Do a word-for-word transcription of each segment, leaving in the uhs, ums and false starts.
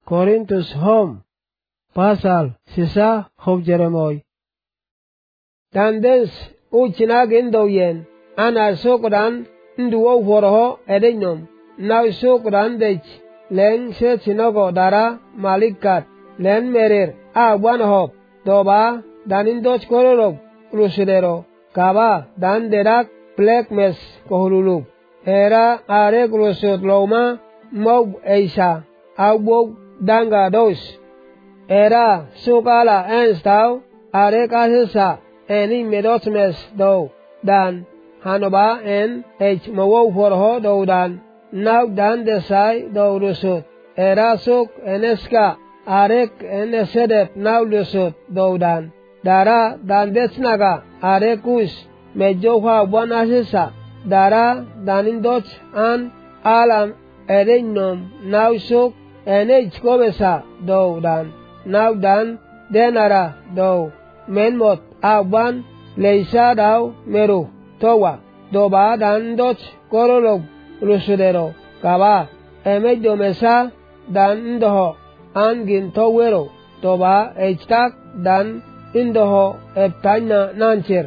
Korintus hom pasal sisa hom Jeremoy. Dandes uchinagin doyen ana sokran nduwo horoho edenyom now sokran dech leng se sinogo dara malikat len merer a one hop doba danin doch kororog rusidero kaba dan derak black mes kohululuk era are krusut loma mob eisa awog danga dos era sokala enstau are kasisa eni medotmes do dan hanoba en h mawo forho do dan now dan desai do rusut era sok eneska arek enesedep now rusut do dan dara dan desnaga arekus mejoha wanasisa dara danin doch an alam erenom now sok enech kobesa do dan now dan denara do menmot awan leisa daw meru towa doba dan doch korolog rusudero kaba emejo mesa dan ndoho angin towero toba echtak dan indoho eptanya nancher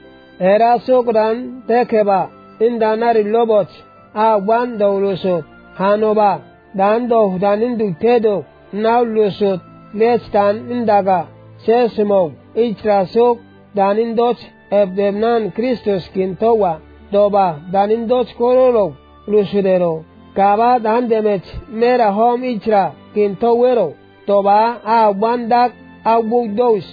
era sokran tekeba indanari lobot awan do rusut hanoba dan do dan indu tedo now rusut lestan indaga sesmo itrasok danin doch ebdemnan Christus kintowa doba danin doch korolog rusudero kaba dan demech mera hom itra kintowero toba a wandak awugdos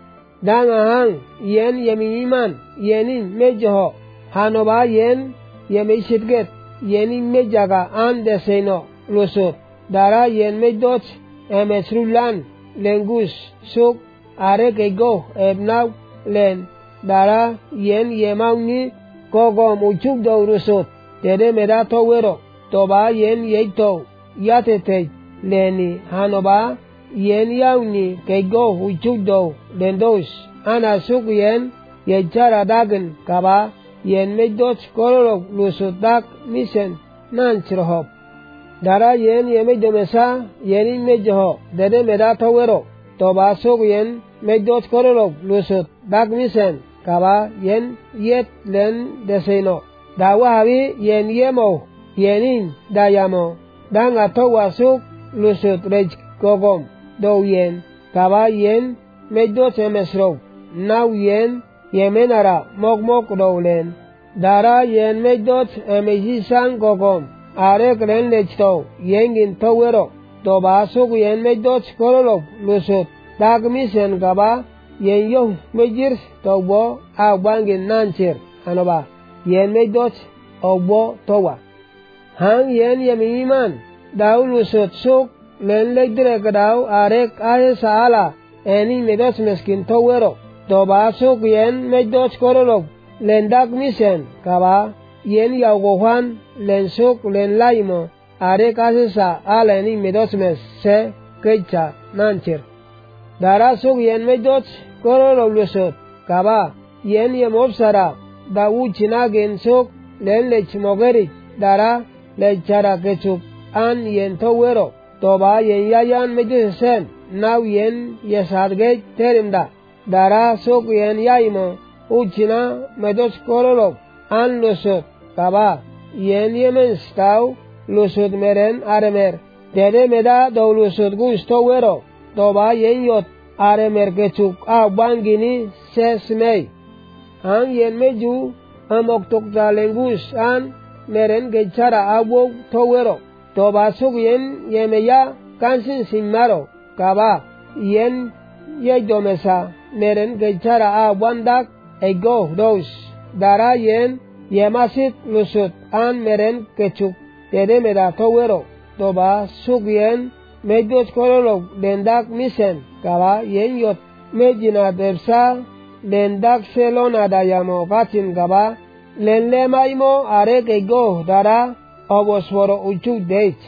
dan ahang yen yemiman yenin mejoho hanoba yen yemishitget yenin mejaga an deseno rusut dara yen mejoch emesrulan lengus sok are kego ebnaw len dara yen yemawni kogo muchuk do rusut tede meda towero toba yen yeito yatete leni hanoba yen yawni kego uchuk do lendos ana suk yen yechara dagen kaba yen medoch korolog rusut dak misen nanchrohop dara yen yemejomesa yenin mejoho dede meda towero toba suk yen medoch korolog rusut dak misen kaba yen yet len deseno dawa hawi yen yemo yenin dayamo danga towa suk rusut rej kogom do yen kaba yen medoch emesro now yen yemenara mokmok dowlen dara yen medoch emejisan kogom are kren lechto yengin towero toba suk yen medoch korolog rusut dak misen kaba yen yo mejir tobo awangin nancher anoba yen medoch obo towa hang yen yemiman daw lusut suk len legdre gadaw arek aye sala eni medoch meskin towero toba suk yen medoch korolog len dak misen kaba yen yawgohan len suk len laimo arek aye sa ala eni medoch mes se kecha nancher dara suk yen medoch korolog lusut kaba yen yemobsara dawu chinagen suk len lech mogerik dara lechara kechuk an yen towero toba yen yayan medisen now yen yesadge terimda dara suk yen yaimo uchina medoch korolog an lusut kaba yen yemen staw lusut meren aremer dede meda do lusut gus towero toba yen yot aremer kechuk awangini sesmei an yen meju amok tokta lengus an meren gechara awog towero toba suk yen yemeya kansin simaro kaba yen yedomesa meren gechara awandak ego dos dara yen yemasit lusut an meren kechuk tede meda towero toba suk yen medoch korolog dendak misen kaba yen yot mejina debsa dendak selona dayamo patin kaba len lemaimo arek ego dara obosforo uchuk dech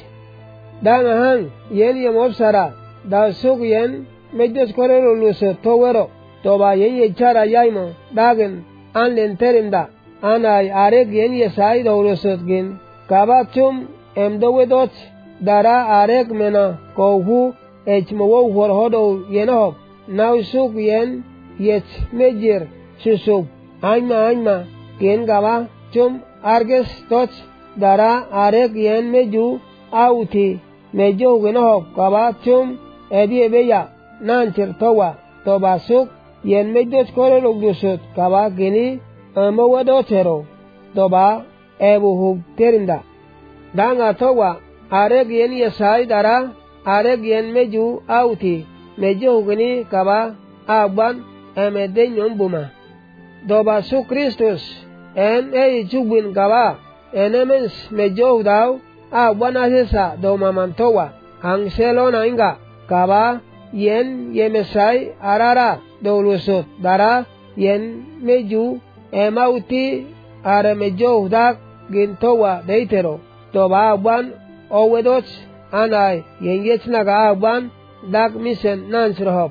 dan ahang yen yemobsara da suk yen medoch korolog lusut towero toba yen yechara yaimo dagen an len terimda anay arek yen yesai do lusut gin kaba chum emdowedoch dara arek mena kohu echmowo horhodo yenop now suk yen yech mejir susub aima aima ken gawa chum arges toch dara arek yen meju auti mejo wenop gawa chum edi ebeya nancher towa toba suk yen mejos kore lugdusut gawa gini amawado chero toba ebu hug terinda danga towa arek yen yesai dara arek yen meju auti mejo gini kaba aban emede nyombuma doba su Kristus en ei chugbin kaba enemens mejo daw aban asesa do mamantowa ang selona inga kaba yen yemesai arara do lusut dara yen meju emauti are mejo dak gintowa deitero doba aban owedoch anai yengech naga aban dak misen nansrohop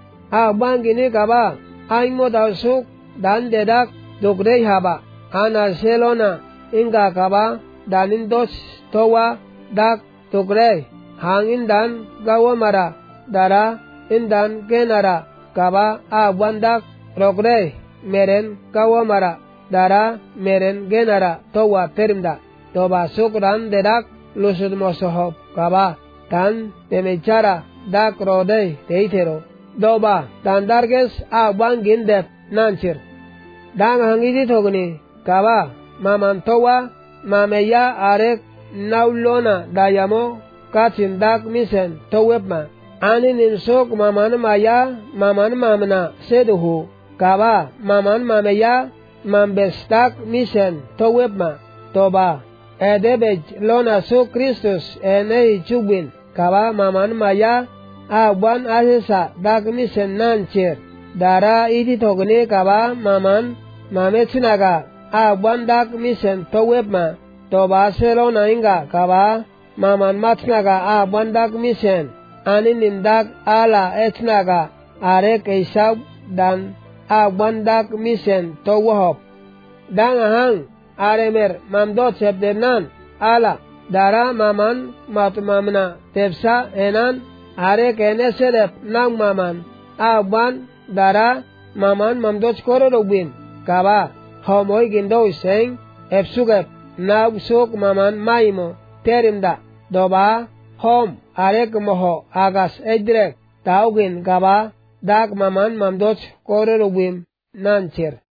aban gini kaba aimo dausuk dan dedak dogrei haba ana selona inga kaba danin dos towa dak dogrei hangin dan gawamara dara indan genara kaba aban dak rogrei meren gawamara dara meren genara towa terimda toba sukran dedak lusud mosohop kaba tan temechara dak rodei teitero doba tan darges aban gindep nanchir dang hangidi togni kaba mamantowa mameya arek naulona dayamo kachin dak misen towepma ani ninsok maman maya maman mamna seduhu kaba maman mameya mambestak misen towepma toba edebej lona su Kristus enei chubin kaba maman maya aban asesa dak misen nanchir dara iti togni kaba maman mametsinaga aban dak misen towepma toba selona inga kaba maman matsnaga aban dak misen ani nindak ala etsnaga arek isab dan aban dak misen towahop dang hang aremer mamdot sebdenan ala dara maman matmamna tepsa enan arek eneselep nang maman aban dara maman mamdot korolobin kaba homoy gindow seng epsugep nab suk maman maimo terimda doba hom arek moho agas edrek taugin kaba dak maman mamdot korolobin nanchir